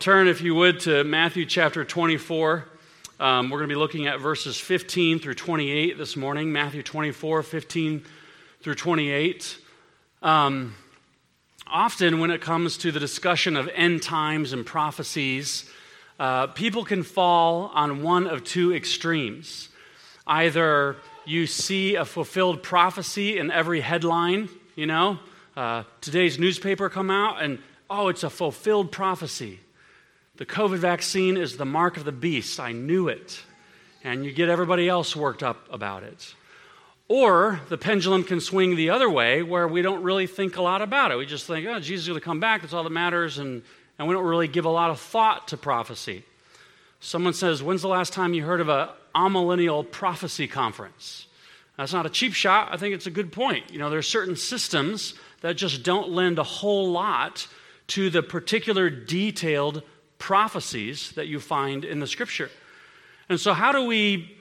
Turn, if you would, to Matthew chapter 24. We're going to be looking at verses 15 through 28 this morning. Matthew 24, 15 through 28. Often when it comes to the discussion of end times and prophecies, people can fall on one of two extremes. Either you see a fulfilled prophecy in every headline, today's newspaper come out and, it's a fulfilled prophecy. The COVID vaccine is the mark of the beast. I knew it. And you get everybody else worked up about it. Or the pendulum can swing the other way where we don't really think a lot about it. We just think, Jesus is going to come back. That's all that matters. And we don't really give a lot of thought to prophecy. Someone says, when's the last time you heard of a amillennial prophecy conference? That's not a cheap shot. I think it's a good point. There are certain systems that just don't lend a whole lot to the particular detailed prophecies that you find in the Scripture. And so how do we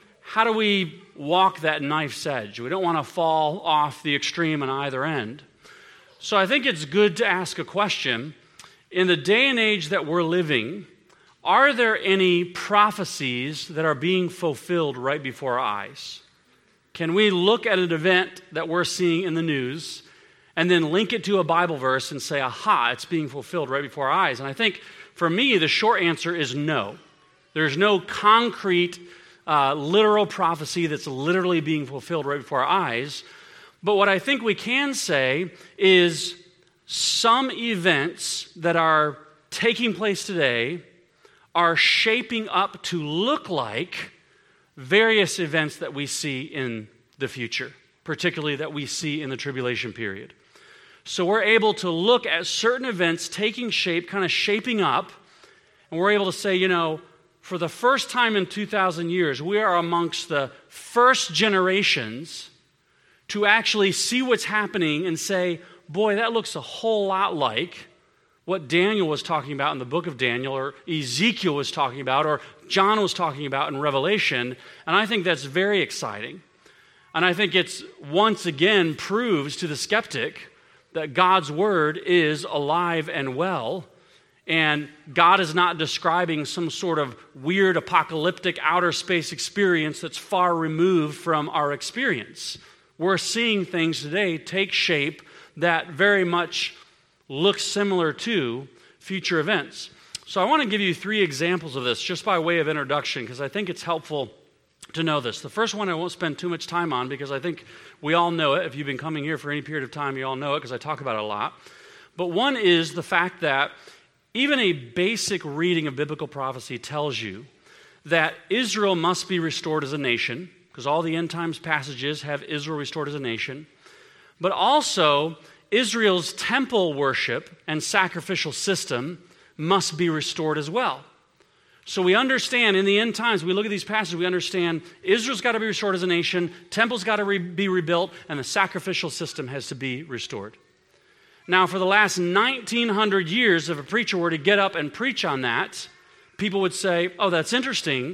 walk that knife's edge? We don't want to fall off the extreme on either end. So I think it's good to ask a question. In the day and age that we're living, are there any prophecies that are being fulfilled right before our eyes? Can we look at an event that we're seeing in the news and then link it to a Bible verse and say, aha, it's being fulfilled right before our eyes? And I think for me, the short answer is no. There's no concrete, literal prophecy that's literally being fulfilled right before our eyes. But what I think we can say is some events that are taking place today are shaping up to look like various events that we see in the future, particularly that we see in the tribulation period. So we're able to look at certain events taking shape, kind of shaping up, and we're able to say, for the first time in 2,000 years, we are amongst the first generations to actually see what's happening and say, boy, that looks a whole lot like what Daniel was talking about in the book of Daniel, or Ezekiel was talking about, or John was talking about in Revelation. And I think that's very exciting. And I think it's once again proves to the skeptic that God's word is alive and well, and God is not describing some sort of weird apocalyptic outer space experience that's far removed from our experience. We're seeing things today take shape that very much look similar to future events. So I want to give you 3 examples of this just by way of introduction, because I think it's helpful to know this. The first one I won't spend too much time on because I think we all know it. If you've been coming here for any period of time, you all know it because I talk about it a lot. But one is the fact that even a basic reading of biblical prophecy tells you that Israel must be restored as a nation, because all the end times passages have Israel restored as a nation. But also, Israel's temple worship and sacrificial system must be restored as well. So we understand in the end times, we look at these passages, we understand Israel's got to be restored as a nation, temple's got to be rebuilt, and the sacrificial system has to be restored. Now, for the last 1,900 years, if a preacher were to get up and preach on that, people would say, that's interesting,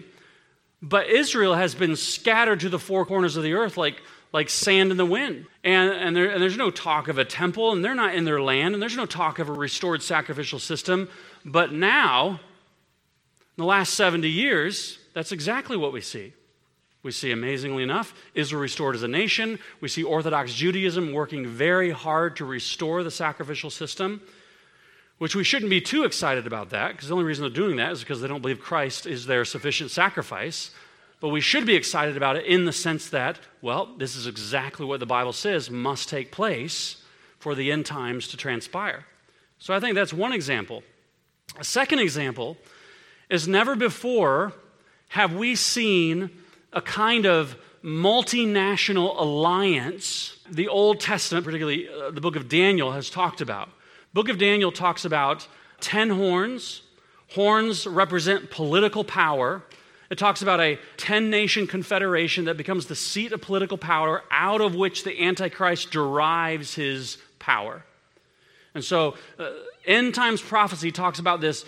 but Israel has been scattered to the 4 corners of the earth like sand in the wind. And there's no talk of a temple, and they're not in their land, and there's no talk of a restored sacrificial system. But now, in the last 70 years, that's exactly what we see. We see, amazingly enough, Israel restored as a nation. We see Orthodox Judaism working very hard to restore the sacrificial system, which we shouldn't be too excited about that, because the only reason they're doing that is because they don't believe Christ is their sufficient sacrifice. But we should be excited about it in the sense that, this is exactly what the Bible says must take place for the end times to transpire. So I think that's one example. A second example is never before have we seen a kind of multinational alliance the Old Testament, particularly the book of Daniel, has talked about. Book of Daniel talks about 10 horns. Horns represent political power. It talks about a 10-nation confederation that becomes the seat of political power out of which the Antichrist derives his power. And so end times prophecy talks about this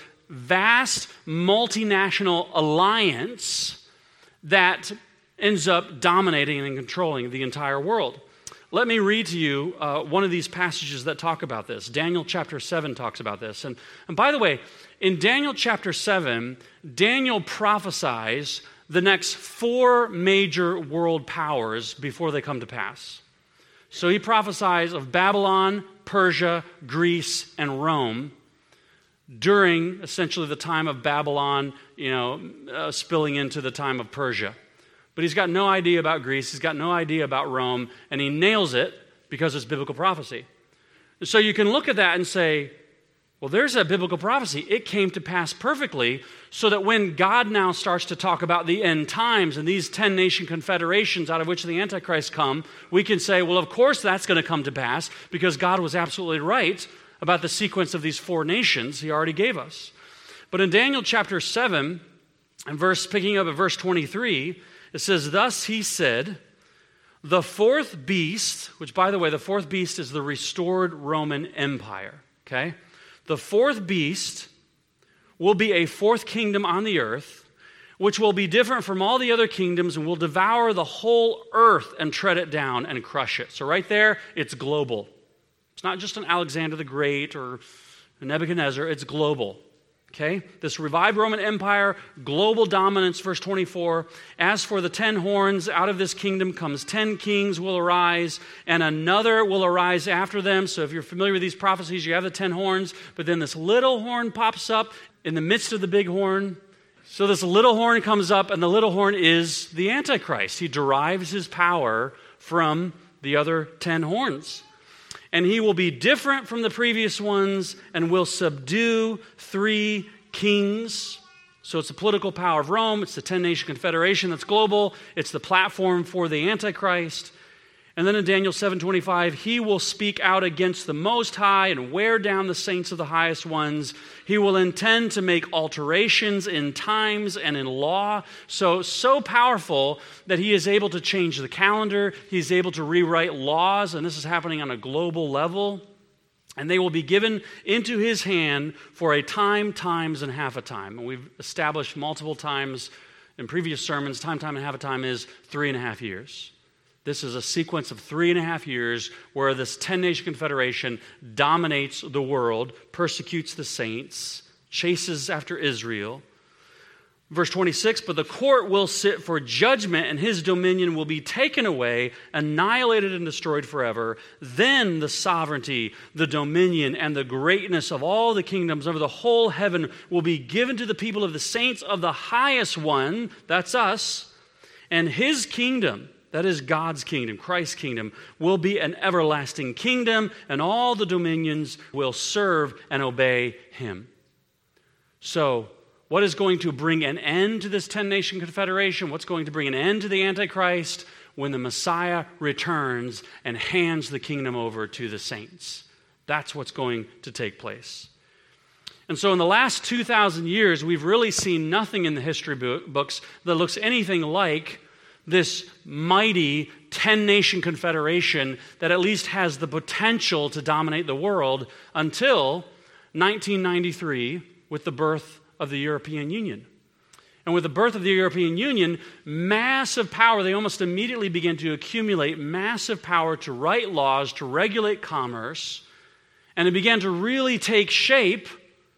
vast multinational alliance that ends up dominating and controlling the entire world. Let me read to you one of these passages that talk about this. Daniel chapter 7 talks about this. And by the way, in Daniel chapter 7, Daniel prophesies the next 4 major world powers before they come to pass. So he prophesies of Babylon, Persia, Greece, and Rome during essentially the time of Babylon, spilling into the time of Persia. But he's got no idea about Greece, he's got no idea about Rome, and he nails it because it's biblical prophecy. So you can look at that and say, well, there's a biblical prophecy. It came to pass perfectly, so that when God now starts to talk about the end times and these 10-nation confederations out of which the Antichrist come, we can say, well, of course that's going to come to pass because God was absolutely right about the sequence of these 4 nations he already gave us. But in Daniel chapter 7, picking up at verse 23, it says, "Thus he said, the 4th beast," which, by the way, the 4th beast is the restored Roman Empire, okay? "The 4th beast will be a 4th kingdom on the earth, which will be different from all the other kingdoms and will devour the whole earth and tread it down and crush it." So right there, it's global. It's not just an Alexander the Great or a Nebuchadnezzar, it's global. Okay? This revived Roman Empire, global dominance, verse 24. "As for the 10 horns, out of this kingdom comes 10 kings will arise, and another will arise after them." So if you're familiar with these prophecies, you have the 10 horns, but then this little horn pops up in the midst of the big horn. So this little horn comes up, and the little horn is the Antichrist. He derives his power from the other 10 horns. "And he will be different from the previous ones and will subdue 3 kings." So it's the political power of Rome. It's the 10-nation confederation that's global. It's the platform for the Antichrist. And then in Daniel 7:25, "He will speak out against the Most High and wear down the saints of the highest ones. He will intend to make alterations in times and in law." So powerful that he is able to change the calendar. He's able to rewrite laws, and this is happening on a global level. "And they will be given into his hand for a time, times, and half a time." And we've established multiple times in previous sermons, time, and half a time is 3.5 years. This is a sequence of 3.5 years where this 10-nation confederation dominates the world, persecutes the saints, chases after Israel. Verse 26, "But the court will sit for judgment, and his dominion will be taken away, annihilated and destroyed forever. Then the sovereignty, the dominion, and the greatness of all the kingdoms over the whole heaven will be given to the people of the saints of the highest one," that's us, "and his kingdom," that is God's kingdom, Christ's kingdom, "will be an everlasting kingdom, and all the dominions will serve and obey him." So, what is going to bring an end to this 10-nation confederation? What's going to bring an end to the Antichrist? When the Messiah returns and hands the kingdom over to the saints. That's what's going to take place. And so in the last 2,000 years, we've really seen nothing in the history books that looks anything like this mighty 10-nation confederation that at least has the potential to dominate the world until 1993 with the birth of the European Union. And with the birth of the European Union, massive power, they almost immediately begin to accumulate massive power to write laws, to regulate commerce, and it began to really take shape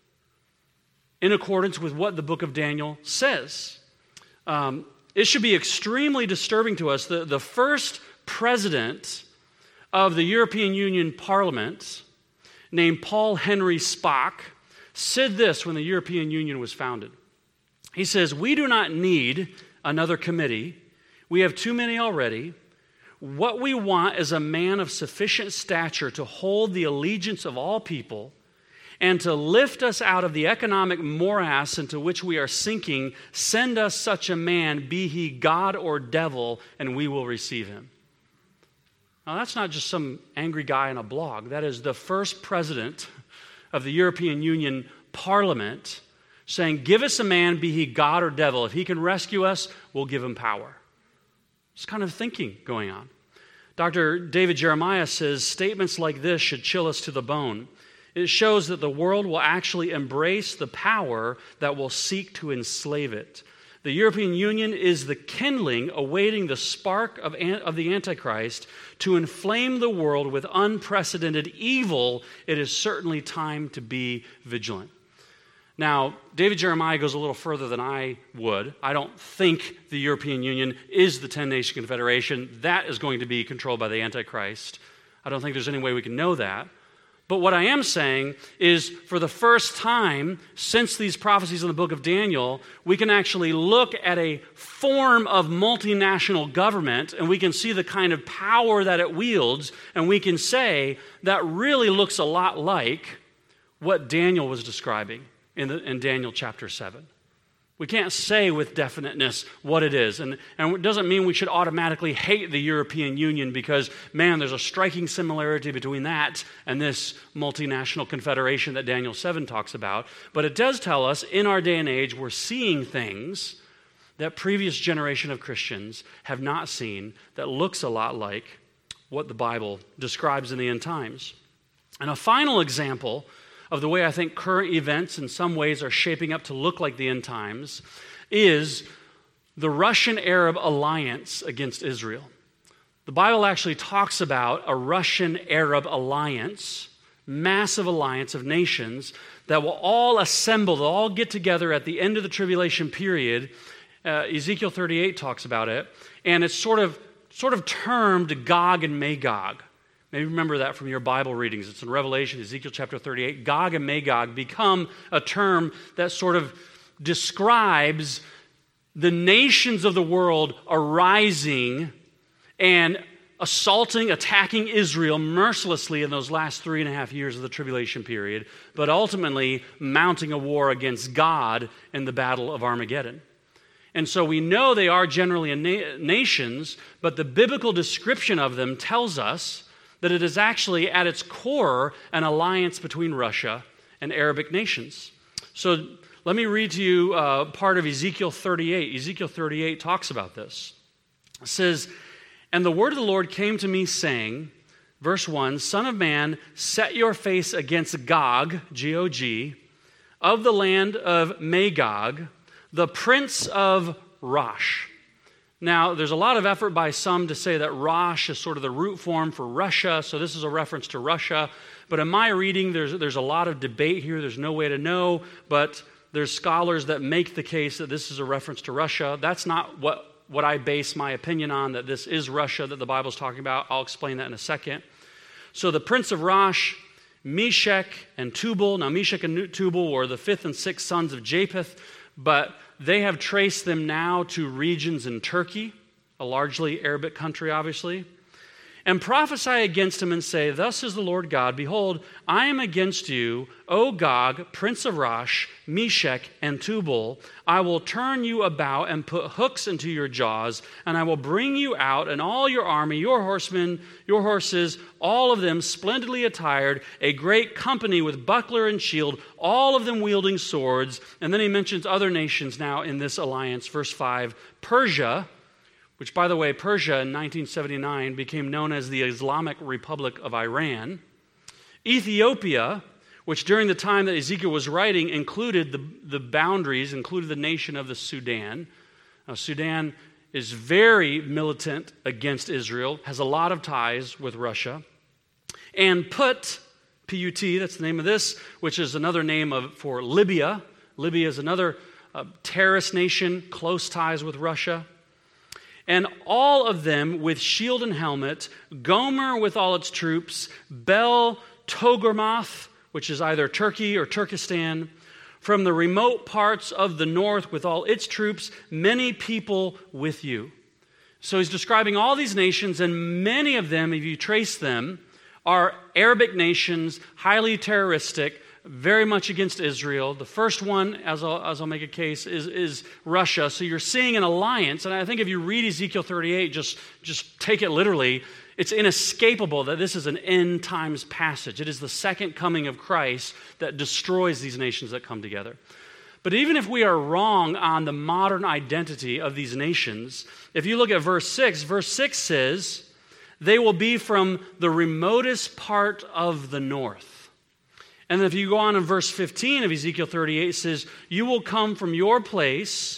in accordance with what the book of Daniel says. It should be extremely disturbing to us. The first president of the European Union Parliament, named Paul Henry Spaak, said this when the European Union was founded. He says, "We do not need another committee. We have too many already. What we want is a man of sufficient stature to hold the allegiance of all people and to lift us out of the economic morass into which we are sinking. Send us such a man, be he God or devil, and we will receive him." Now, that's not just some angry guy in a blog. That is the first president of the European Union Parliament saying, "Give us a man, be he God or devil. If he can rescue us, we'll give him power." There's kind of thinking going on. Dr. David Jeremiah says, "Statements like this should chill us to the bone. It shows that the world will actually embrace the power that will seek to enslave it. The European Union is the kindling awaiting the spark of the Antichrist to inflame the world with unprecedented evil. It is certainly time to be vigilant. Now, David Jeremiah goes a little further than I would. I don't think the European Union is the 10-nation confederation. That is going to be controlled by the Antichrist. I don't think there's any way we can know that. But what I am saying is, for the first time since these prophecies in the book of Daniel, we can actually look at a form of multinational government, and we can see the kind of power that it wields, and we can say that really looks a lot like what Daniel was describing in Daniel chapter 7. We can't say with definiteness what it is. And it doesn't mean we should automatically hate the European Union because, man, there's a striking similarity between that and this multinational confederation that Daniel 7 talks about. But it does tell us in our day and age we're seeing things that previous generation of Christians have not seen that looks a lot like what the Bible describes in the end times. And a final example of the way I think current events in some ways are shaping up to look like the end times is the Russian-Arab alliance against Israel. The Bible actually talks about a Russian-Arab alliance, massive alliance of nations that will all assemble, they'll all get together at the end of the tribulation period. Ezekiel 38 talks about it, and it's sort of termed Gog and Magog. Maybe remember that from your Bible readings. It's in Revelation, Ezekiel chapter 38. Gog and Magog become a term that sort of describes the nations of the world arising and assaulting, attacking Israel mercilessly in those last 3.5 years of the tribulation period, but ultimately mounting a war against God in the battle of Armageddon. And so we know they are generally nations, but the biblical description of them tells us that it is actually at its core an alliance between Russia and Arabic nations. So let me read to you part of Ezekiel 38. Ezekiel 38 talks about this. It says, "And the word of the Lord came to me saying," verse 1, "Son of man, set your face against Gog, G-O-G, of the land of Magog, the prince of Rosh." Now, there's a lot of effort by some to say that Rosh is sort of the root form for Russia, so this is a reference to Russia. But in my reading, there's a lot of debate here. There's no way to know, but there's scholars that make the case that this is a reference to Russia. That's not what I base my opinion on, that this is Russia that the Bible's talking about. I'll explain that in a second. So the prince of Rosh, Meshech and Tubal. Now, Meshech and Tubal were the 5th and 6th sons of Japheth, but they have traced them now to regions in Turkey, a largely Arabic country, obviously. "And prophesy against him and say, Thus says the Lord God, Behold, I am against you, O Gog, prince of Rosh, Meshech, and Tubal. I will turn you about and put hooks into your jaws, and I will bring you out, and all your army, your horsemen, your horses, all of them splendidly attired, a great company with buckler and shield, all of them wielding swords." And then he mentions other nations now in this alliance. Verse 5, Persia, which, by the way, Persia in 1979 became known as the Islamic Republic of Iran. Ethiopia, which during the time that Ezekiel was writing included the boundaries, included the nation of the Sudan. Now, Sudan is very militant against Israel, has a lot of ties with Russia. And Put, P-U-T, that's the name of this, which is another name for Libya. Libya is another terrorist nation, close ties with Russia. And all of them with shield and helmet, Gomer with all its troops, Bel Togarmath, which is either Turkey or Turkestan, from the remote parts of the north with all its troops, many people with you. So he's describing all these nations, and many of them, if you trace them, are Arabic nations, highly terroristic, very much against Israel. The first one, as I'll make a case, is Russia. So you're seeing an alliance, and I think if you read Ezekiel 38, just take it literally, it's inescapable that this is an end times passage. It is the second coming of Christ that destroys these nations that come together. But even if we are wrong on the modern identity of these nations, if you look at verse 6 says, "They will be from the remotest part of the north." And if you go on in verse 15 of Ezekiel 38, it says, "You will come from your place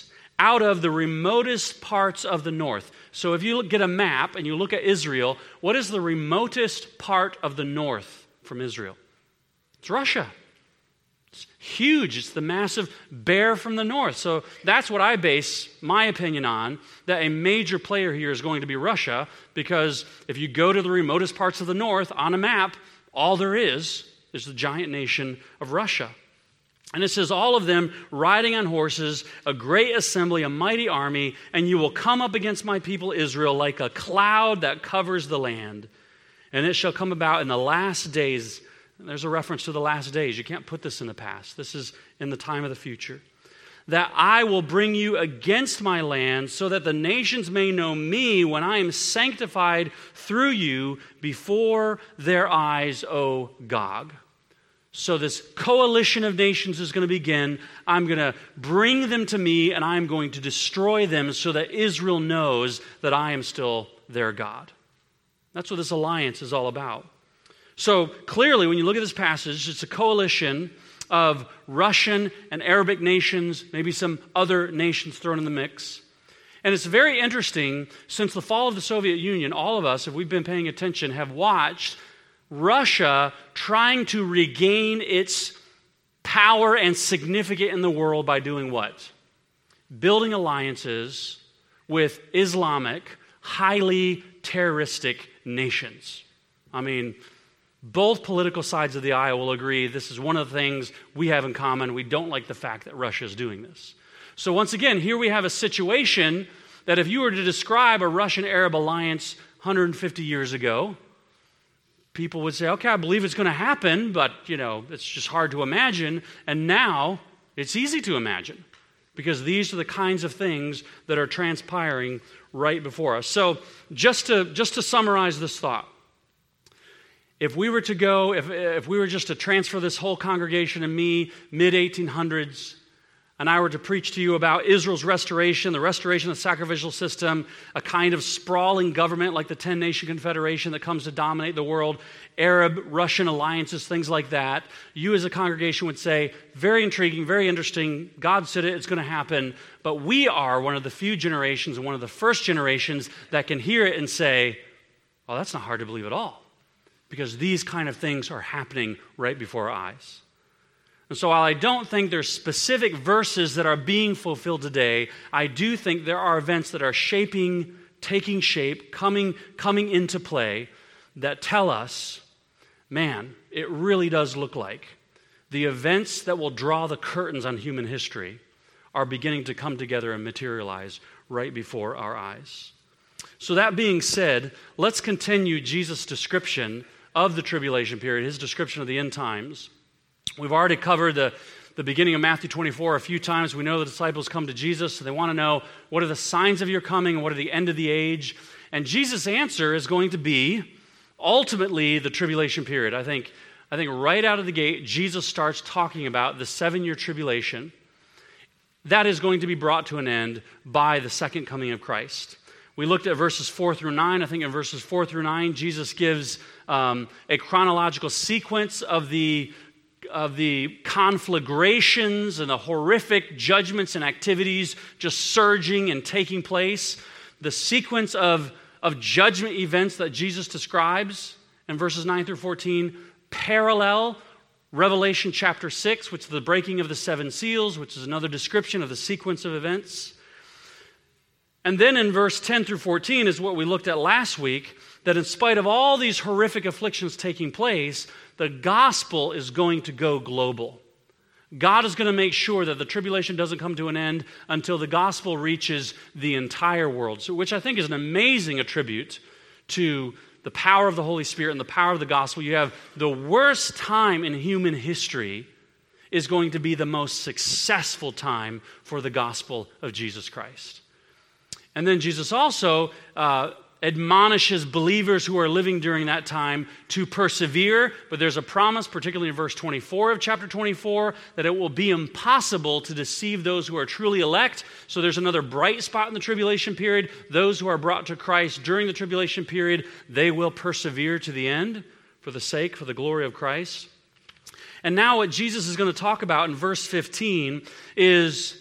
out of the remotest parts of the north. So if you get a map and you look at Israel, what is the remotest part of the north from Israel? It's Russia. It's huge. It's the massive bear from the north. So that's what I base my opinion on, that a major player here is going to be Russia, because if you go to the remotest parts of the north on a map, all there is the giant nation of Russia. And it says, all of them riding on horses, a great assembly, a mighty army, and you will come up against my people Israel like a cloud that covers the land. And it shall come about in the last days. There's a reference to the last days. You can't put this in the past. This is in the time of the future. That I will bring you against my land so that the nations may know me when I am sanctified through you before their eyes, O Gog. So this coalition of nations is going to begin. I'm going to bring them to me, and I'm going to destroy them so that Israel knows that I am still their God. That's what this alliance is all about. So clearly, when you look at this passage, it's a coalition of Russian and Arabic nations, maybe some other nations thrown in the mix. And it's very interesting, since the fall of the Soviet Union, all of us, if we've been paying attention, have watched Russia trying to regain its power and significance in the world by doing what? Building alliances with Islamic, highly terroristic nations. I mean, both political sides of the aisle will agree this is one of the things we have in common. We don't like the fact that Russia is doing this. So once again, here we have a situation that if you were to describe a Russian-Arab alliance 150 years ago, people would say, okay, I believe it's going to happen, but, it's just hard to imagine. And now it's easy to imagine, because these are the kinds of things that are transpiring right before us. So just to summarize this thought, if we were to go, if we were just to transfer this whole congregation and me, mid-1800s, and I were to preach to you about Israel's restoration, the restoration of the sacrificial system, a kind of sprawling government like the 10-Nation Confederation that comes to dominate the world, Arab-Russian alliances, things like that, you as a congregation would say, very intriguing, very interesting, God said it, it's going to happen, but we are one of the few generations, and one of the first generations that can hear it and say, oh, that's not hard to believe at all, because these kind of things are happening right before our eyes. And so while I don't think there's specific verses that are being fulfilled today, I do think there are events that are taking shape, coming into play that tell us, man, it really does look like the events that will draw the curtains on human history are beginning to come together and materialize right before our eyes. So that being said, let's continue Jesus' description of the tribulation period, his description of the end times. We've already covered the beginning of Matthew 24 a few times. We know the disciples come to Jesus, so they want to know, what are the signs of your coming and what are the end of the age? And Jesus' answer is going to be ultimately the tribulation period. I think right out of the gate, Jesus starts talking about the 7-year tribulation that is going to be brought to an end by the second coming of Christ. We looked at verses 4 through 9. I think in verses 4 through 9, Jesus gives a chronological sequence of the conflagrations and the horrific judgments and activities just surging and taking place. The sequence of judgment events that Jesus describes in verses 9 through 14 parallel Revelation chapter 6, which is the breaking of the 7 seals, which is another description of the sequence of events. And then in verse 10 through 14 is what we looked at last week, that in spite of all these horrific afflictions taking place, the gospel is going to go global. God is going to make sure that the tribulation doesn't come to an end until the gospel reaches the entire world, so, which I think is an amazing attribute to the power of the Holy Spirit and the power of the gospel. You have the worst time in human history is going to be the most successful time for the gospel of Jesus Christ. And then Jesus also admonishes believers who are living during that time to persevere, but there's a promise, particularly in verse 24 of chapter 24, that it will be impossible to deceive those who are truly elect. So there's another bright spot in the tribulation period. Those who are brought to Christ during the tribulation period, they will persevere to the end for the glory of Christ. And now what Jesus is going to talk about in verse 15 is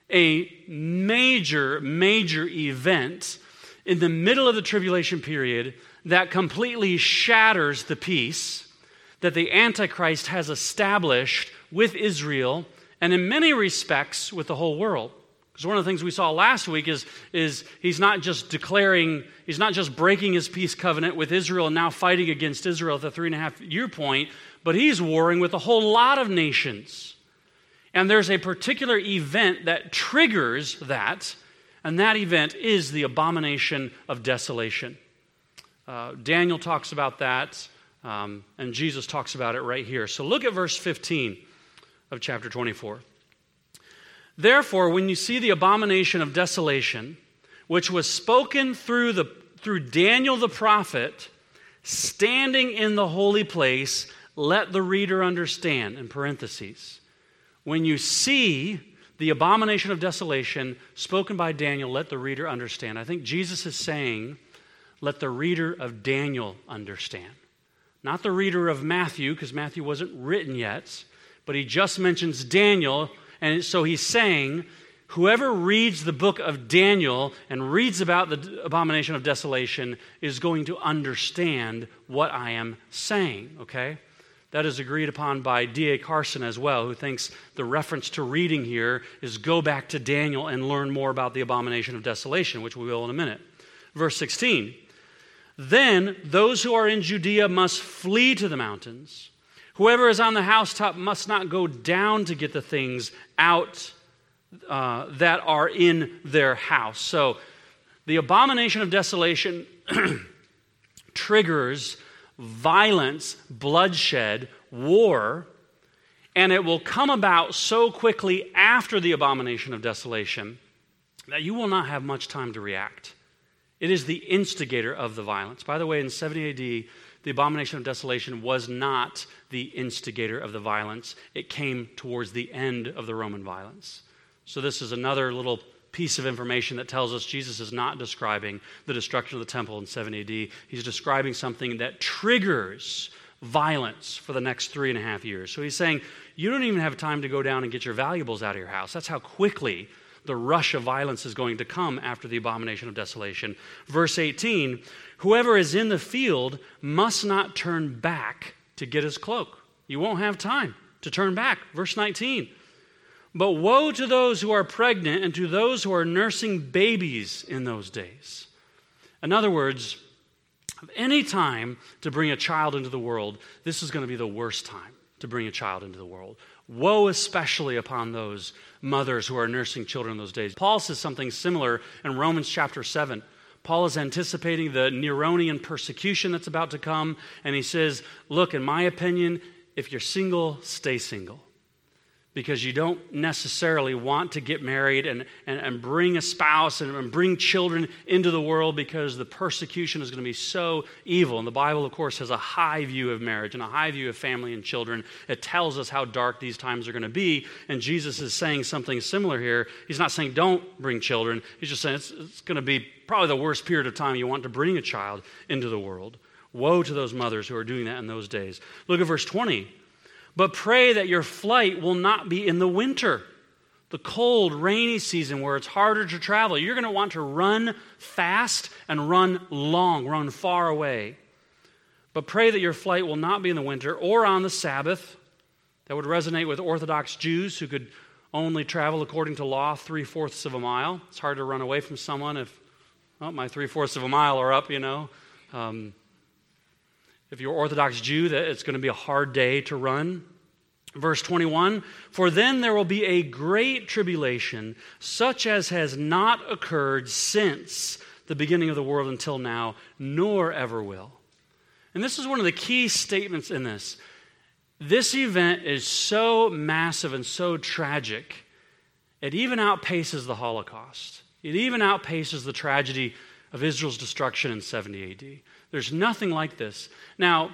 a major, major event in the middle of the tribulation period that completely shatters the peace that the Antichrist has established with Israel and in many respects with the whole world. Because one of the things we saw last week is he's not just breaking his peace covenant with Israel and now fighting against Israel at the 3.5-year point, but he's warring with a whole lot of nations. And there's a particular event that triggers that, and that event is the abomination of desolation. Daniel talks about that, and Jesus talks about it right here. So look at verse 15 of chapter 24. Therefore, when you see the abomination of desolation, which was spoken through Daniel the prophet, standing in the holy place, let the reader understand, in parentheses. When you see the abomination of desolation spoken by Daniel, let the reader understand. I think Jesus is saying, let the reader of Daniel understand. Not the reader of Matthew, because Matthew wasn't written yet, but he just mentions Daniel, and so he's saying, whoever reads the book of Daniel and reads about the abomination of desolation is going to understand what I am saying, okay? That is agreed upon by D.A. Carson as well, who thinks the reference to reading here is go back to Daniel and learn more about the abomination of desolation, which we will in a minute. Verse 16, then those who are in Judea must flee to the mountains. Whoever is on the housetop must not go down to get the things out that are in their house. So the abomination of desolation triggers violence, bloodshed, war, and it will come about so quickly after the abomination of desolation that you will not have much time to react. It is the instigator of the violence. By the way, in 70 AD, the abomination of desolation was not the instigator of the violence. It came towards the end of the Roman violence. So this is another little piece of information that tells us Jesus is not describing the destruction of the temple in 70 AD. He's describing something that triggers violence for the next 3.5 years. So he's saying, you don't even have time to go down and get your valuables out of your house. That's how quickly the rush of violence is going to come after the abomination of desolation. Verse 18, whoever is in the field must not turn back to get his cloak. You won't have time to turn back. Verse 19, but woe to those who are pregnant and to those who are nursing babies in those days. In other words, any time to bring a child into the world, this is going to be the worst time to bring a child into the world. Woe especially upon those mothers who are nursing children in those days. Paul says something similar in Romans chapter 7. Paul is anticipating the Neronian persecution that's about to come, and he says, look, in my opinion, if you're single, stay single. Because you don't necessarily want to get married and bring a spouse and bring children into the world because the persecution is going to be so evil. And the Bible, of course, has a high view of marriage and a high view of family and children. It tells us how dark these times are going to be. And Jesus is saying something similar here. He's not saying don't bring children. He's just saying it's going to be probably the worst period of time you want to bring a child into the world. Woe to those mothers who are doing that in those days. Look at verse 20. But pray that your flight will not be in the winter, the cold, rainy season where it's harder to travel. You're going to want to run fast and run long, run far away. But pray that your flight will not be in the winter or on the Sabbath. That would resonate with Orthodox Jews who could only travel according to law 3/4 of a mile. It's hard to run away from someone if, my 3/4 of a mile are up, If you're Orthodox Jew, that it's going to be a hard day to run. Verse 21, for then there will be a great tribulation, such as has not occurred since the beginning of the world until now, nor ever will. And this is one of the key statements in this. This event is so massive and so tragic, it even outpaces the Holocaust. It even outpaces the tragedy of Israel's destruction in 70 AD. There's nothing like this. Now,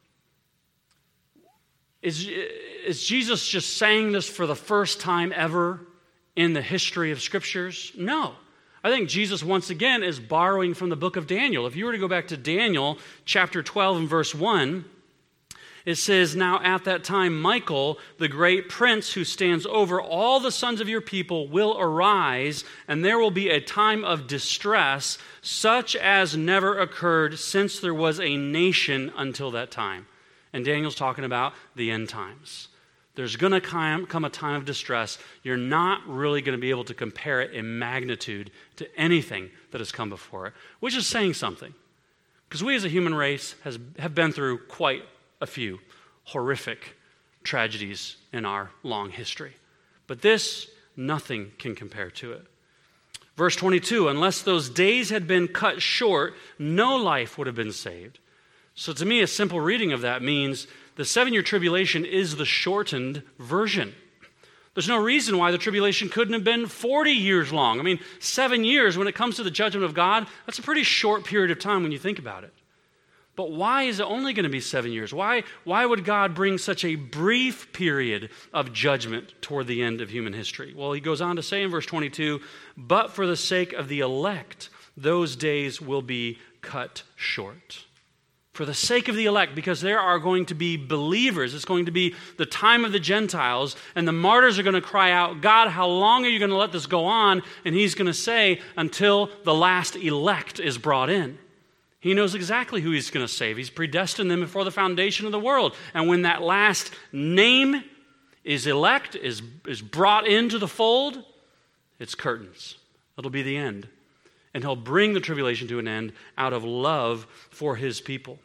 is Jesus just saying this for the first time ever in the history of Scriptures? No. I think Jesus, once again, is borrowing from the book of Daniel. If you were to go back to Daniel chapter 12 and verse 1, It says, "Now at that time, Michael, the great prince who stands over all the sons of your people, will arise, and there will be a time of distress, such as never occurred since there was a nation until that time." And Daniel's talking about the end times. There's going to come a time of distress. You're not really going to be able to compare it in magnitude to anything that has come before it, which is saying something. Because we as a human race have been through quite a few horrific tragedies in our long history. But this, nothing can compare to it. Verse 22, "Unless those days had been cut short, no life would have been saved." So to me, a simple reading of that means the 7-year tribulation is the shortened version. There's no reason why the tribulation couldn't have been 40 years long. I mean, 7 years, when it comes to the judgment of God, that's a pretty short period of time when you think about it. But why is it only going to be 7 years? Why would God bring such a brief period of judgment toward the end of human history? Well, he goes on to say in verse 22, "But for the sake of the elect, those days will be cut short." For the sake of the elect, because there are going to be believers. It's going to be the time of the Gentiles, and the martyrs are going to cry out, "God, how long are you going to let this go on?" And he's going to say, "Until the last elect is brought in." He knows exactly who he's going to save. He's predestined them before the foundation of the world. And when that last name is elect, is brought into the fold, it's curtains. It'll be the end. And he'll bring the tribulation to an end out of love for his people.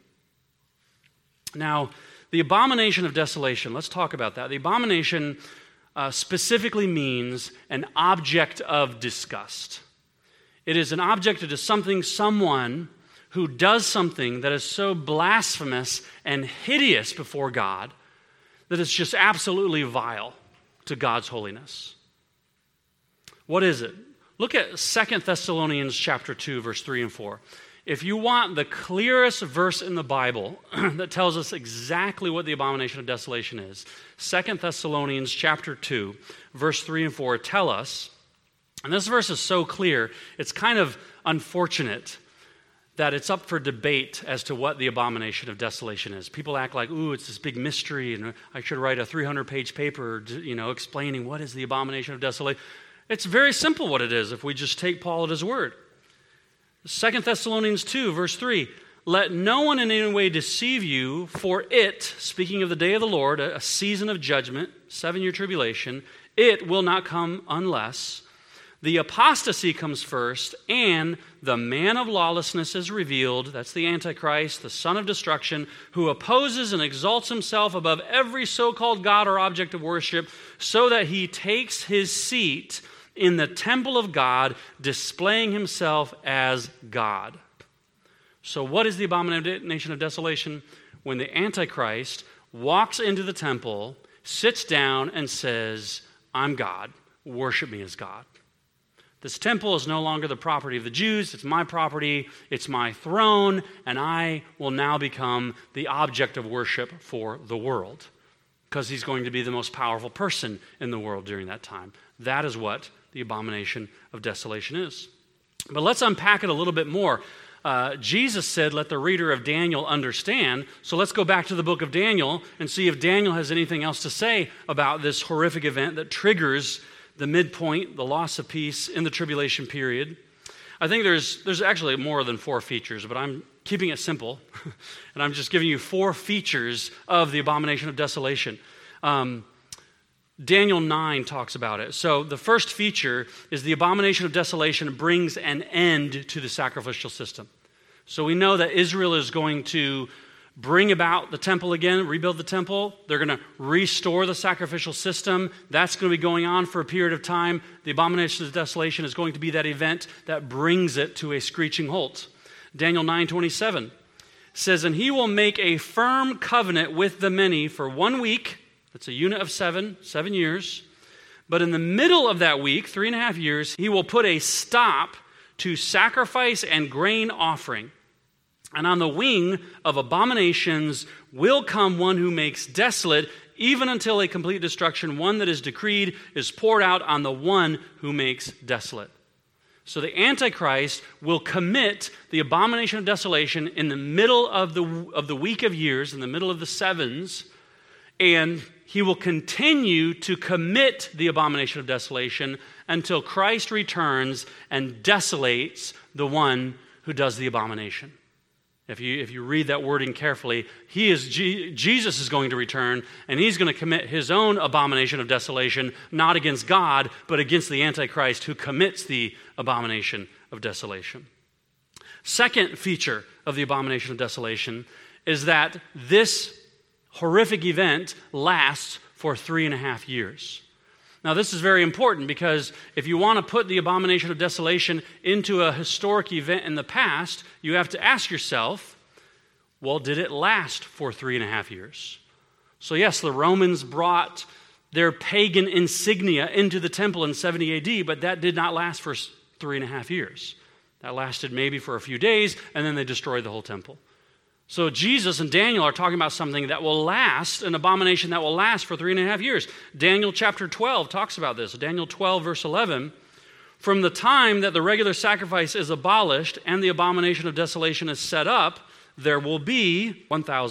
Now, the abomination of desolation, let's talk about that. The abomination specifically means an object of disgust. It is an object of someone who does something that is so blasphemous and hideous before God that it's just absolutely vile to God's holiness. What is it? Look at 2 Thessalonians chapter 2, verse 3 and 4. If you want the clearest verse in the Bible that tells us exactly what the abomination of desolation is, 2 Thessalonians chapter 2, verse 3 and 4 tell us, and this verse is so clear, it's kind of unfortunate that it's up for debate as to what the abomination of desolation is. People act like, ooh, it's this big mystery, and I should write a 300-page paper, explaining what is the abomination of desolation. It's very simple what it is if we just take Paul at his word. 2 Thessalonians 2, verse 3, "Let no one in any way deceive you, for it," speaking of the day of the Lord, a season of judgment, 7-year tribulation, "it will not come unless the apostasy comes first, and the man of lawlessness is revealed," that's the Antichrist, the son of destruction, "who opposes and exalts himself above every so-called God or object of worship, so that he takes his seat in the temple of God, displaying himself as God." So what is the abomination of desolation? When the Antichrist walks into the temple, sits down, and says, "I'm God, worship me as God." This temple is no longer the property of the Jews. It's my property. It's my throne. And I will now become the object of worship for the world, because he's going to be the most powerful person in the world during that time. That is what the abomination of desolation is. But let's unpack it a little bit more. Jesus said, "Let the reader of Daniel understand." So let's go back to the book of Daniel and see if Daniel has anything else to say about this horrific event that triggers the midpoint, the loss of peace in the tribulation period. I think there's actually more than 4 features, but I'm keeping it simple, and I'm just giving you 4 features of the abomination of desolation. Daniel 9 talks about it. So the first feature is the abomination of desolation brings an end to the sacrificial system. So we know that Israel is going to bring about the temple again, rebuild the temple. They're going to restore the sacrificial system. That's going to be going on for a period of time. The abomination of desolation is going to be that event that brings it to a screeching halt. Daniel 9:27 says, "And he will make a firm covenant with the many for 1 week." That's a unit of 7 years. "But in the middle of that week, 3.5 years, he will put a stop to sacrifice and grain offering. And on the wing of abominations will come one who makes desolate, even until a complete destruction, one that is decreed, is poured out on the one who makes desolate." So the Antichrist will commit the abomination of desolation in the middle of the week of years, in the middle of the sevens, and he will continue to commit the abomination of desolation until Christ returns and desolates the one who does the abomination. If you read that wording carefully, Jesus is going to return, and he's going to commit his own abomination of desolation, not against God, but against the Antichrist who commits the abomination of desolation. Second feature of the abomination of desolation is that this horrific event lasts for 3.5 years. Now, this is very important because if you want to put the abomination of desolation into a historic event in the past, you have to ask yourself, well, did it last for 3.5 years? So yes, the Romans brought their pagan insignia into the temple in 70 AD, but that did not last for 3.5 years. That lasted maybe for a few days, and then they destroyed the whole temple. So Jesus and Daniel are talking about something that will last, an abomination that will last for 3.5 years. Daniel chapter 12 talks about this. Daniel 12 verse 11, from the time that the regular sacrifice is abolished and the abomination of desolation is set up, there will be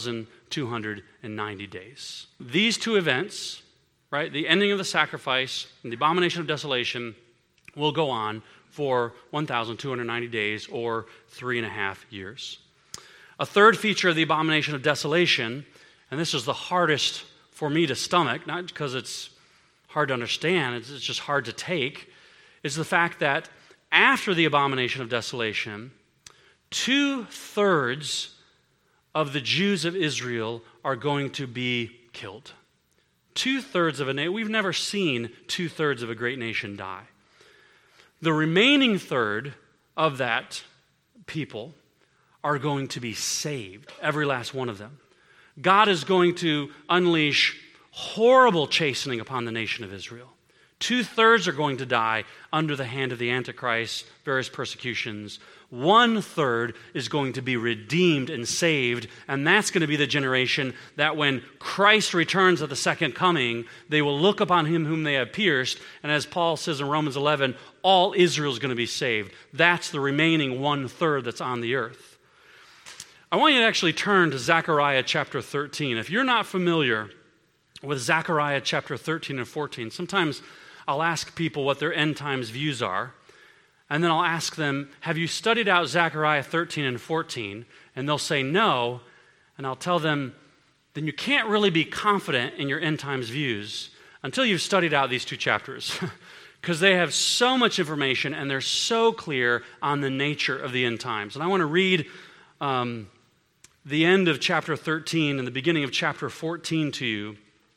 1,290 days. These two events, right, the ending of the sacrifice and the abomination of desolation will go on for 1,290 days or 3.5 years. A third feature of the abomination of desolation, and this is the hardest for me to stomach, not because it's hard to understand, it's just hard to take, is the fact that after the abomination of desolation, 2/3 of the Jews of Israel are going to be killed. 2/3 of a nation. We've never seen 2/3 of a great nation die. The remaining third of that people are going to be saved, every last one of them. God is going to unleash horrible chastening upon the nation of Israel. 2/3 are going to die under the hand of the Antichrist, various persecutions. 1/3 is going to be redeemed and saved, and that's going to be the generation that when Christ returns at the second coming, they will look upon him whom they have pierced, and as Paul says in Romans 11, all Israel is going to be saved. That's the remaining 1/3 that's on the earth. I want you to actually turn to Zechariah chapter 13. If you're not familiar with Zechariah chapter 13 and 14, sometimes I'll ask people what their end times views are, and then I'll ask them, have you studied out Zechariah 13 and 14? And they'll say no, and I'll tell them, then you can't really be confident in your end times views until you've studied out these two chapters. Because they have so much information, and they're so clear on the nature of the end times. And I want to read the end of chapter 13 and the beginning of chapter 14 to you,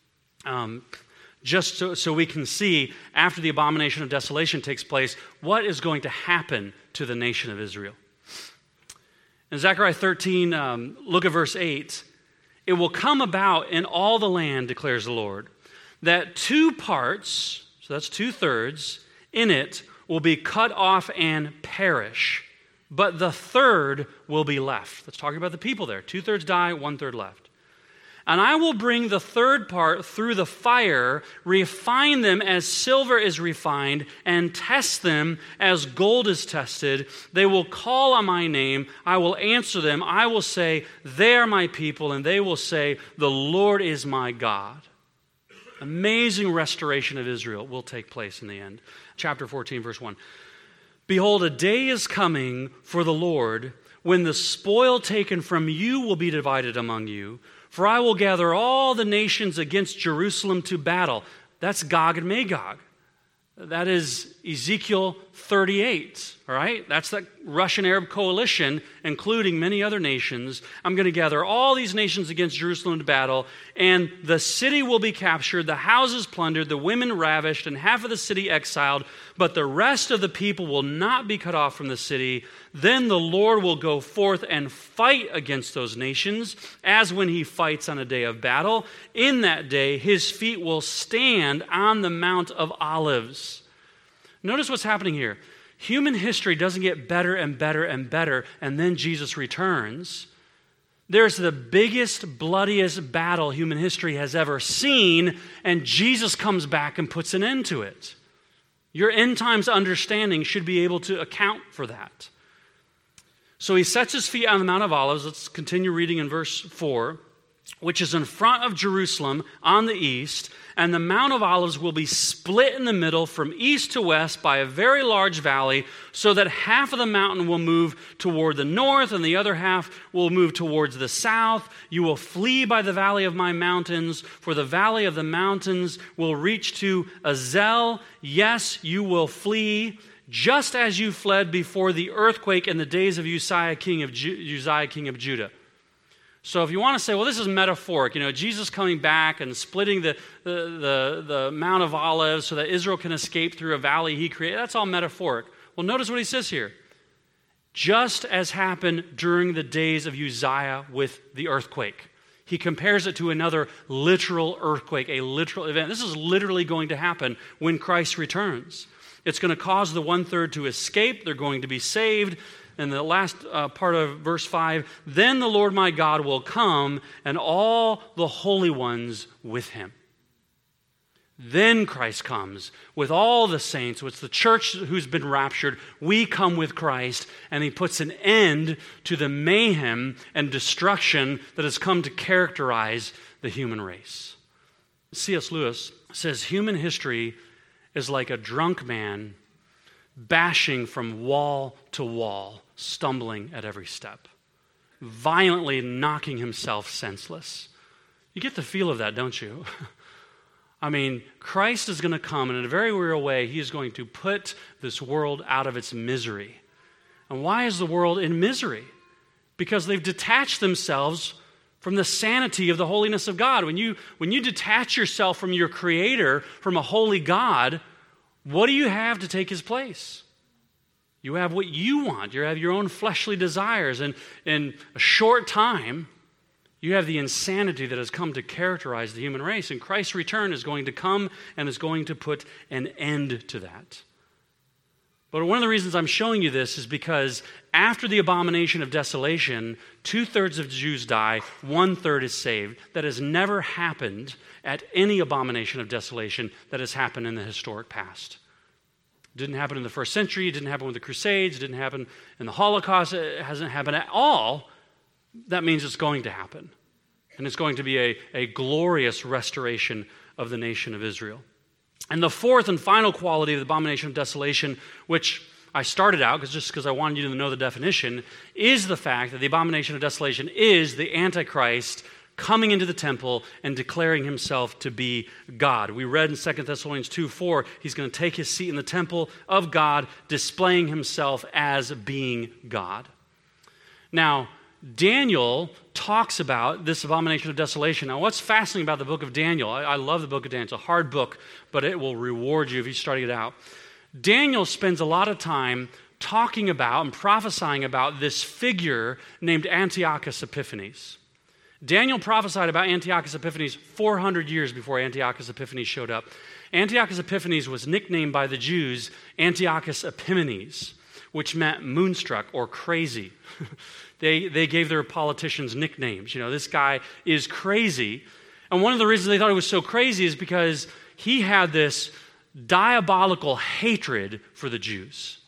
just so we can see, after the abomination of desolation takes place, what is going to happen to the nation of Israel. In Zechariah 13, look at verse 8. It will come about in all the land, declares the Lord, that 2 parts, so that's 2/3, in it will be cut off and perish, but the third will be left. Let's talk about the people there. 2/3 die, 1/3 left. And I will bring the third part through the fire, refine them as silver is refined, and test them as gold is tested. They will call on my name. I will answer them. I will say, they are my people, and they will say, the Lord is my God. Amazing restoration of Israel will take place in the end. Chapter 14, verse 1. Behold, a day is coming for the Lord when the spoil taken from you will be divided among you. For I will gather all the nations against Jerusalem to battle. That's Gog and Magog. That is Ezekiel 38, all right? That's the Russian-Arab coalition, including many other nations. I'm going to gather all these nations against Jerusalem to battle, and the city will be captured, the houses plundered, the women ravished, and half of the city exiled, but the rest of the people will not be cut off from the city. Then the Lord will go forth and fight against those nations, as when he fights on a day of battle. In that day, his feet will stand on the Mount of Olives. Notice what's happening here. Human history doesn't get better and better and better, and then Jesus returns. There's the biggest, bloodiest battle human history has ever seen, and Jesus comes back and puts an end to it. Your end times understanding should be able to account for that. So he sets his feet on the Mount of Olives. Let's continue reading in verse 4, which is in front of Jerusalem on the east, and the Mount of Olives will be split in the middle from east to west by a very large valley, so that half of the mountain will move toward the north and the other half will move towards the south. You will flee by the valley of my mountains, for the valley of the mountains will reach to Azel. Yes, you will flee, just as you fled before the earthquake in the days of Uzziah, king of Judah. So if you want to say, well, this is metaphoric, Jesus coming back and splitting the Mount of Olives so that Israel can escape through a valley he created, that's all metaphoric. Well, notice what he says here. Just as happened during the days of Uzziah with the earthquake. He compares it to another literal earthquake, a literal event. This is literally going to happen when Christ returns. It's going to cause the 1/3 to escape. They're going to be saved. And the last part of verse 5, then the Lord my God will come and all the holy ones with him. Then Christ comes with all the saints, with the church who's been raptured. We come with Christ, and he puts an end to the mayhem and destruction that has come to characterize the human race. C.S. Lewis says human history is like a drunk man bashing from wall to wall, stumbling at every step, violently knocking himself senseless. You get the feel of that, don't you? I mean, Christ is going to come, and in a very real way, he is going to put this world out of its misery. And why is the world in misery? Because they've detached themselves from the sanity of the holiness of God. When you detach yourself from your Creator, from a holy God, what do you have to take his place? You have what you want. You have your own fleshly desires. And in a short time, you have the insanity that has come to characterize the human race. And Christ's return is going to come and is going to put an end to that. But one of the reasons I'm showing you this is because after the abomination of desolation, 2/3 of Jews die, 1/3 is saved. That has never happened at any abomination of desolation that has happened in the historic past. It didn't happen in the first century. It didn't happen with the Crusades. It didn't happen in the Holocaust. It hasn't happened at all. That means it's going to happen. And it's going to be a glorious restoration of the nation of Israel. And the fourth and final quality of the abomination of desolation, which I started out because I wanted you to know the definition, is the fact that the abomination of desolation is the Antichrist coming into the temple and declaring himself to be God. We read in 2 Thessalonians 2:4, he's going to take his seat in the temple of God, displaying himself as being God. Now, Daniel talks about this abomination of desolation. Now, what's fascinating about the book of Daniel, I love the book of Daniel. It's a hard book, but it will reward you if you study it out. Daniel spends a lot of time talking about and prophesying about this figure named Antiochus Epiphanes. Daniel prophesied about Antiochus Epiphanes 400 years before Antiochus Epiphanes showed up. Antiochus Epiphanes was nicknamed by the Jews Antiochus Epimanes, which meant moonstruck or crazy. They gave their politicians nicknames. This guy is crazy. And one of the reasons they thought he was so crazy is because he had this diabolical hatred for the Jews.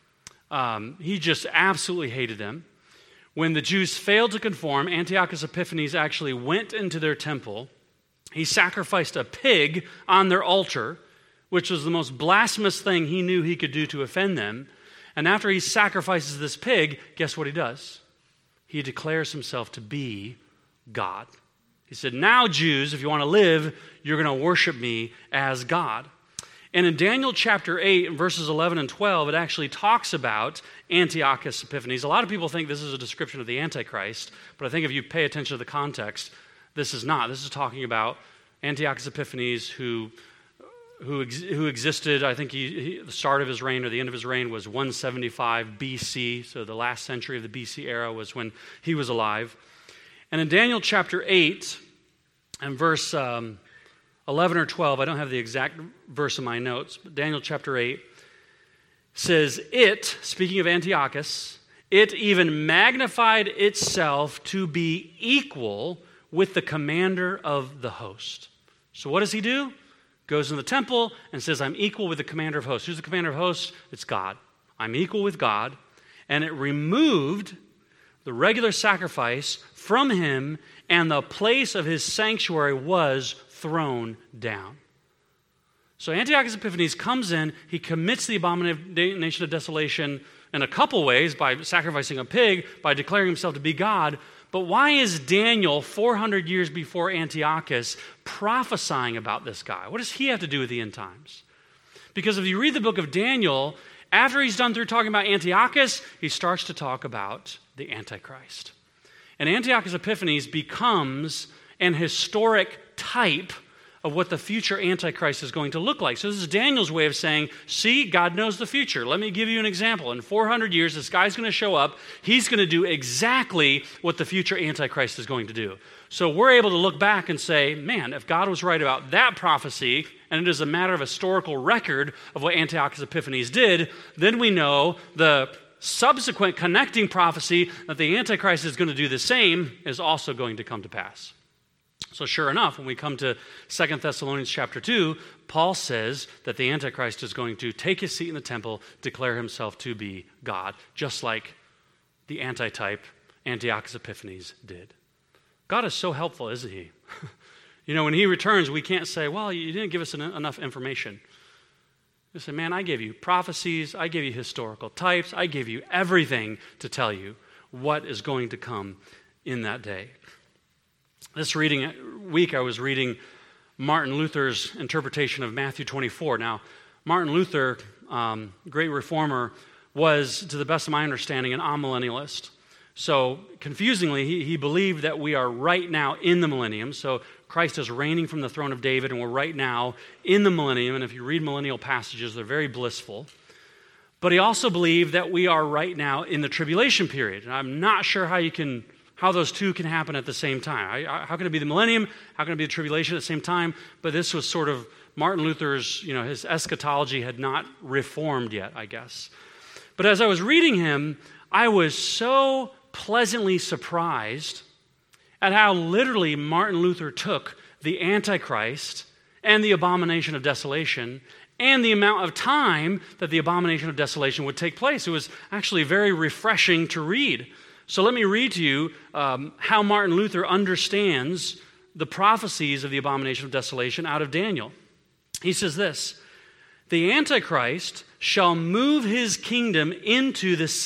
He just absolutely hated them. When the Jews failed to conform, Antiochus Epiphanes actually went into their temple. He sacrificed a pig on their altar, which was the most blasphemous thing he knew he could do to offend them. And after he sacrifices this pig, guess what he does? He declares himself to be God. He said, now Jews, if you want to live, you're going to worship me as God. And in Daniel chapter 8, verses 11 and 12, it actually talks about Antiochus Epiphanes. A lot of people think this is a description of the Antichrist, but I think if you pay attention to the context, this is not. This is talking about Antiochus Epiphanes who existed, I think the start of his reign or the end of his reign was 175 BC, so the last century of the BC era was when he was alive. And in Daniel chapter 8 and verse 11 or 12, I don't have the exact verse in my notes, but Daniel chapter 8 says, it, speaking of Antiochus, it even magnified itself to be equal with the commander of the host. So what does he do? goes in the temple and says, I'm equal with the commander of hosts. Who's the commander of hosts? It's God. I'm equal with God. And it removed the regular sacrifice from him, and the place of his sanctuary was thrown down. So Antiochus Epiphanes comes in, he commits the abomination of desolation in a couple ways, by sacrificing a pig, by declaring himself to be God. But why is Daniel, 400 years before Antiochus, prophesying about this guy? What does he have to do with the end times? Because if you read the book of Daniel, after he's done through talking about Antiochus, he starts to talk about the Antichrist. And Antiochus Epiphanes becomes an historic type of what the future Antichrist is going to look like. So this is Daniel's way of saying, see, God knows the future. Let me give you an example. In 400 years, this guy's going to show up. He's going to do exactly what the future Antichrist is going to do. So we're able to look back and say, man, if God was right about that prophecy, and it is a matter of historical record of what Antiochus Epiphanes did, then we know the subsequent connecting prophecy that the Antichrist is going to do the same is also going to come to pass. So sure enough, when we come to 2 Thessalonians chapter 2, Paul says that the Antichrist is going to take his seat in the temple, declare himself to be God, just like the antitype Antiochus Epiphanes did. God is so helpful, isn't he? When he returns, we can't say, well, you didn't give us enough information. You say, man, I gave you prophecies, I gave you historical types, I gave you everything to tell you what is going to come in that day. This week I was reading Martin Luther's interpretation of Matthew 24. Now, Martin Luther, great reformer, was, to the best of my understanding, an amillennialist. So, confusingly, he believed that we are right now in the millennium. So, Christ is reigning from the throne of David, and we're right now in the millennium. And if you read millennial passages, they're very blissful. But he also believed that we are right now in the tribulation period. And I'm not sure how those two can happen at the same time. How can it be the millennium? How can it be the tribulation at the same time? But this was sort of Martin Luther's, his eschatology had not reformed yet, I guess. But as I was reading him, I was so pleasantly surprised at how literally Martin Luther took the Antichrist and the abomination of desolation and the amount of time that the abomination of desolation would take place. It was actually very refreshing to read. So let me read to you how Martin Luther understands the prophecies of the abomination of desolation out of Daniel. He says this, the Antichrist shall move his kingdom into that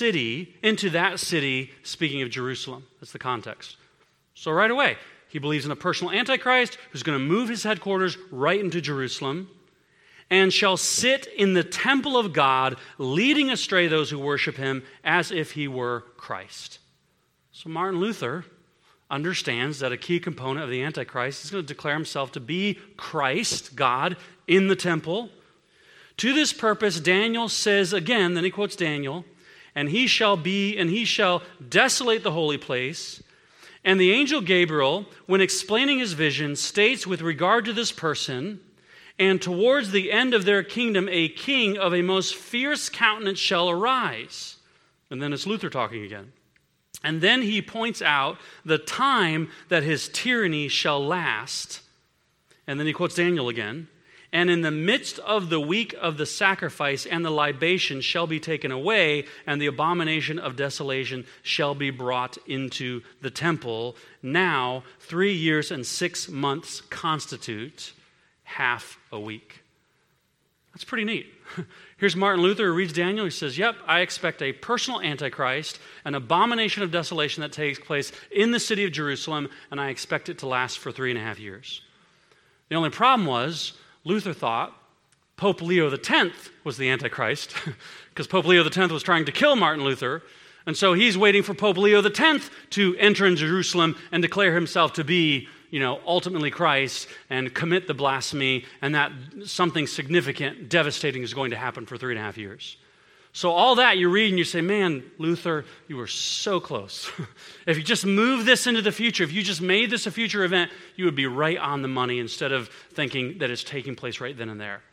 city, speaking of Jerusalem. That's the context. So right away, he believes in a personal Antichrist who's going to move his headquarters right into Jerusalem and shall sit in the temple of God, leading astray those who worship him as if he were Christ. So Martin Luther understands that a key component of the Antichrist is going to declare himself to be Christ, God, in the temple. To this purpose, Daniel says again, then he quotes Daniel, and he shall desolate the holy place. And the angel Gabriel, when explaining his vision, states with regard to this person, and towards the end of their kingdom, a king of a most fierce countenance shall arise. And then it's Luther talking again. And then he points out the time that his tyranny shall last. And then he quotes Daniel again. And in the midst of the week of the sacrifice and the libation shall be taken away, and the abomination of desolation shall be brought into the temple. Now 3 years and 6 months constitute half a week. That's pretty neat. Here's Martin Luther who reads Daniel. He says, yep, I expect a personal Antichrist, an abomination of desolation that takes place in the city of Jerusalem, and I expect it to last for 3.5 years. The only problem was, Luther thought Pope Leo X was the Antichrist, because Pope Leo X was trying to kill Martin Luther, and so he's waiting for Pope Leo X to enter in Jerusalem and declare himself to be ultimately Christ and commit the blasphemy, and that something significant, devastating is going to happen for 3.5 years. So all that you read and you say, man, Luther, you were so close. If you just move this into the future, if you just made this a future event, you would be right on the money instead of thinking that it's taking place right then and there.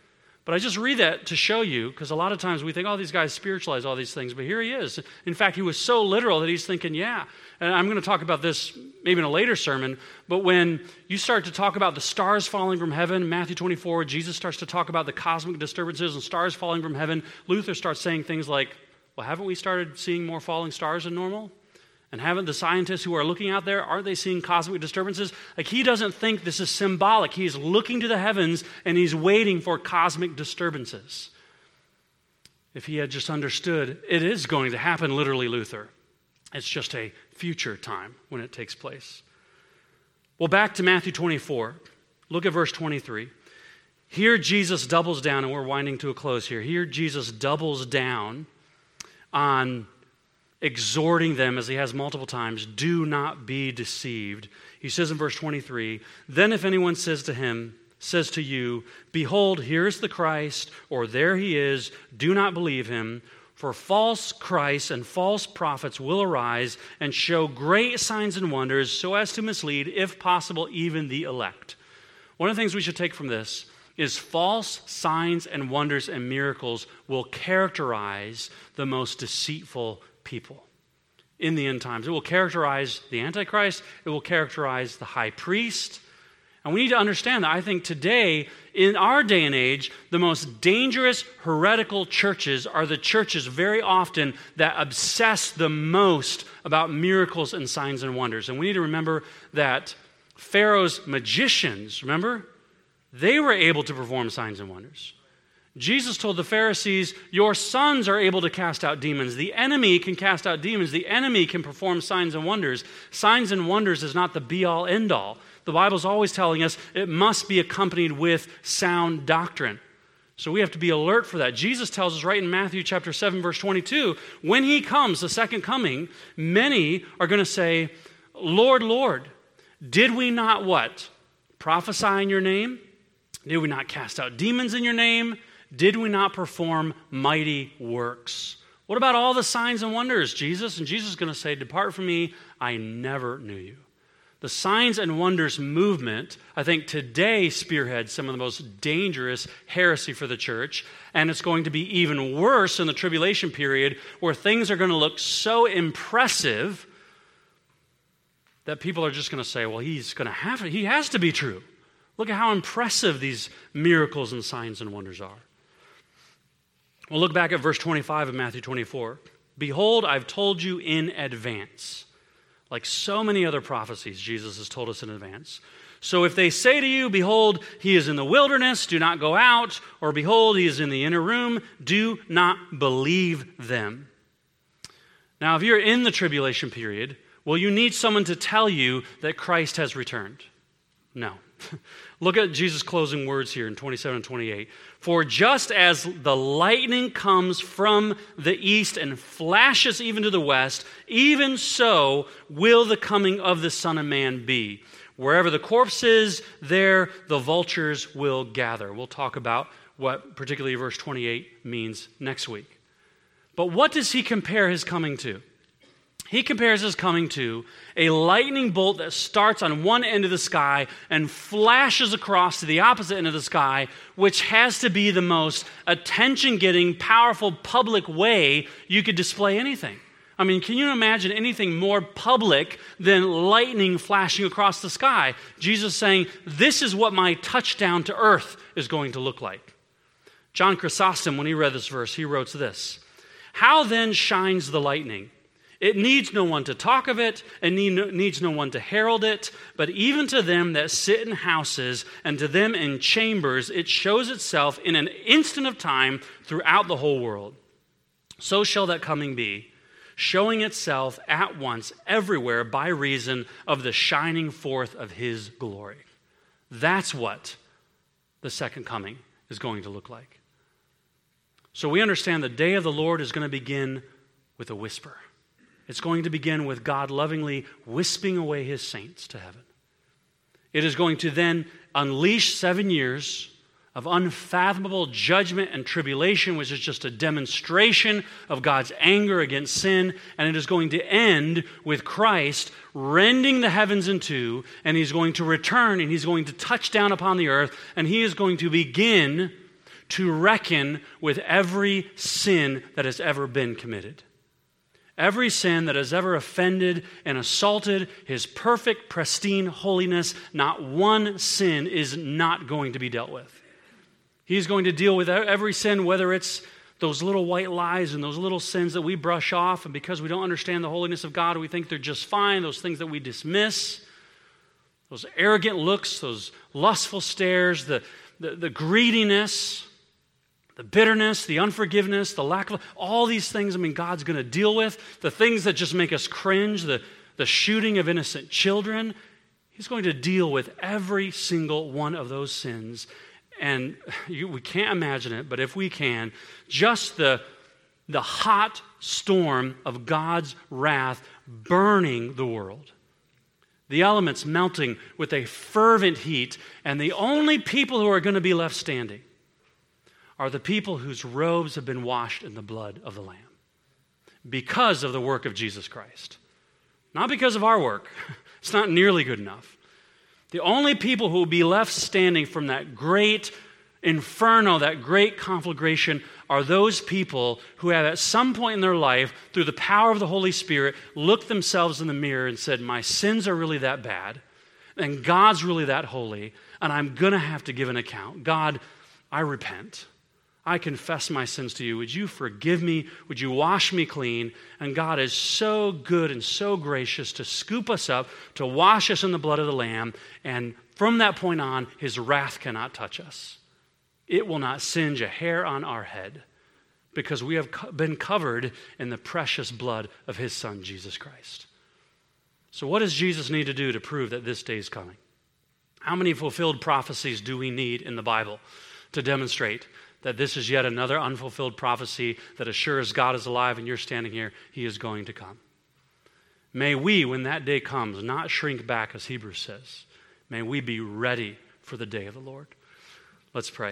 But I just read that to show you, because a lot of times we think, oh, these guys spiritualize all these things, but here he is. In fact, he was so literal that he's thinking, yeah. And I'm going to talk about this maybe in a later sermon, but when you start to talk about the stars falling from heaven, Matthew 24, Jesus starts to talk about the cosmic disturbances and stars falling from heaven, Luther starts saying things like, well, haven't we started seeing more falling stars than normal? And haven't the scientists who are looking out there, aren't they seeing cosmic disturbances? Like, he doesn't think this is symbolic. He's looking to the heavens and he's waiting for cosmic disturbances. If he had just understood, it is going to happen, literally, Luther. It's just a future time when it takes place. Well, back to Matthew 24. Look at verse 23. Here Jesus doubles down, and we're winding to a close here. Here Jesus doubles down on exhorting them, as he has multiple times, do not be deceived. He says in verse 23, then if anyone says to you, behold, here's the Christ, or there he is, do not believe him, for false Christs and false prophets will arise and show great signs and wonders so as to mislead, if possible, even the elect. One of the things we should take from this is false signs and wonders and miracles will characterize the most deceitful people in the end times. It will characterize the Antichrist. It will characterize the high priest. And we need to understand that I think today, in our day and age, the most dangerous heretical churches are the churches very often that obsess the most about miracles and signs and wonders. And we need to remember that Pharaoh's magicians, remember, they were able to perform signs and wonders. Jesus told the Pharisees, your sons are able to cast out demons. The enemy can cast out demons. The enemy can perform signs and wonders. Signs and wonders is not the be-all, end-all. The Bible's always telling us it must be accompanied with sound doctrine. So we have to be alert for that. Jesus tells us right in Matthew chapter 7, verse 22, when he comes, the second coming, many are going to say, Lord, Lord, did we not what? Prophesy in your name? Did we not cast out demons in your name? Did we not perform mighty works? What about all the signs and wonders, Jesus? And Jesus is going to say, depart from me, I never knew you. The signs and wonders movement, I think today spearheads some of the most dangerous heresy for the church, and it's going to be even worse in the tribulation period where things are going to look so impressive that people are just going to say, well, he has to be true. Look at how impressive these miracles and signs and wonders are. Well, look back at verse 25 of Matthew 24. Behold, I've told you in advance. Like so many other prophecies, Jesus has told us in advance. So if they say to you, behold, he is in the wilderness, do not go out, or behold, he is in the inner room, do not believe them. Now, if you're in the tribulation period, will you need someone to tell you that Christ has returned? No. Look at Jesus' closing words here in 27 and 28. For just as the lightning comes from the east and flashes even to the west, even so will the coming of the Son of Man be. Wherever the corpse is, there the vultures will gather. We'll talk about what particularly verse 28 means next week. But what does he compare his coming to? He compares his coming to a lightning bolt that starts on one end of the sky and flashes across to the opposite end of the sky, which has to be the most attention-getting, powerful public way you could display anything. I mean, can you imagine anything more public than lightning flashing across the sky? Jesus saying, this is what my touchdown to earth is going to look like. John Chrysostom, when he read this verse, he wrote this, how then shines the lightning? It needs no one to talk of it, and needs no one to herald it, but even to them that sit in houses and to them in chambers, it shows itself in an instant of time throughout the whole world. So shall that coming be, showing itself at once everywhere by reason of the shining forth of his glory. That's what the second coming is going to look like. So we understand the day of the Lord is going to begin with a whisper. It's going to begin with God lovingly wisping away his saints to heaven. It is going to then unleash 7 years of unfathomable judgment and tribulation, which is just a demonstration of God's anger against sin. And it is going to end with Christ rending the heavens in two, and he's going to return, and he's going to touch down upon the earth, and he is going to begin to reckon with every sin that has ever been committed. Every sin that has ever offended and assaulted his perfect, pristine holiness, not one sin is not going to be dealt with. He's going to deal with every sin, whether it's those little white lies and those little sins that we brush off, and because we don't understand the holiness of God, we think they're just fine, those things that we dismiss, those arrogant looks, those lustful stares, the greediness, the bitterness, the unforgiveness, the lack of, all these things, God's going to deal with. The things that just make us cringe, the shooting of innocent children. He's going to deal with every single one of those sins. And we can't imagine it, but if we can, just the hot storm of God's wrath burning the world. The elements melting with a fervent heat, and the only people who are going to be left standing are the people whose robes have been washed in the blood of the Lamb because of the work of Jesus Christ. Not because of our work. It's not nearly good enough. The only people who will be left standing from that great inferno, that great conflagration, are those people who have at some point in their life, through the power of the Holy Spirit, looked themselves in the mirror and said, my sins are really that bad, and God's really that holy, and I'm going to have to give an account. God, I repent. I confess my sins to you. Would you forgive me? Would you wash me clean? And God is so good and so gracious to scoop us up, to wash us in the blood of the Lamb. And from that point on, his wrath cannot touch us. It will not singe a hair on our head because we have been covered in the precious blood of his Son, Jesus Christ. So what does Jesus need to do to prove that this day is coming? How many fulfilled prophecies do we need in the Bible to demonstrate that this is yet another unfulfilled prophecy that as sure as God is alive and you're standing here, he is going to come? May we, when that day comes, not shrink back, as Hebrews says. May we be ready for the day of the Lord. Let's pray.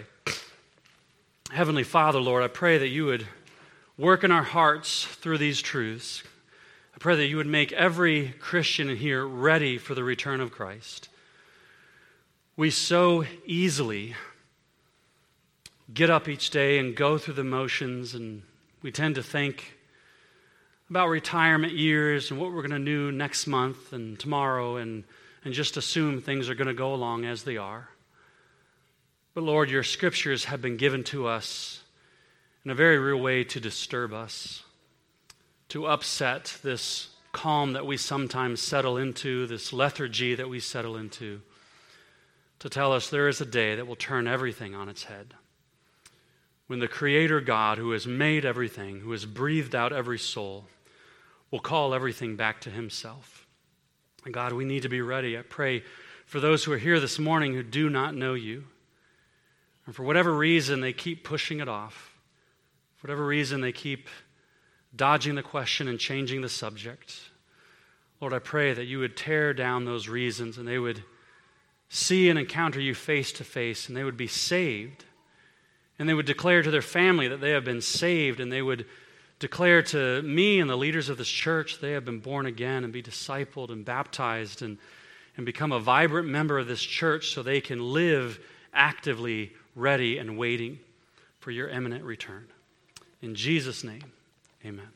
Heavenly Father, Lord, I pray that you would work in our hearts through these truths. I pray that you would make every Christian in here ready for the return of Christ. We so easily get up each day and go through the motions, and we tend to think about retirement years and what we're going to do next month and tomorrow and just assume things are going to go along as they are. But Lord, your scriptures have been given to us in a very real way to disturb us, to upset this calm that we sometimes settle into, this lethargy that we settle into, to tell us there is a day that will turn everything on its head. When the Creator God, who has made everything, who has breathed out every soul, will call everything back to himself. And God, we need to be ready. I pray for those who are here this morning who do not know you, and for whatever reason they keep pushing it off, for whatever reason they keep dodging the question and changing the subject. Lord, I pray that you would tear down those reasons and they would see and encounter you face to face, and they would be saved. And they would declare to their family that they have been saved, and they would declare to me and the leaders of this church they have been born again, and be discipled and baptized and become a vibrant member of this church so they can live actively ready and waiting for your imminent return. In Jesus' name, amen.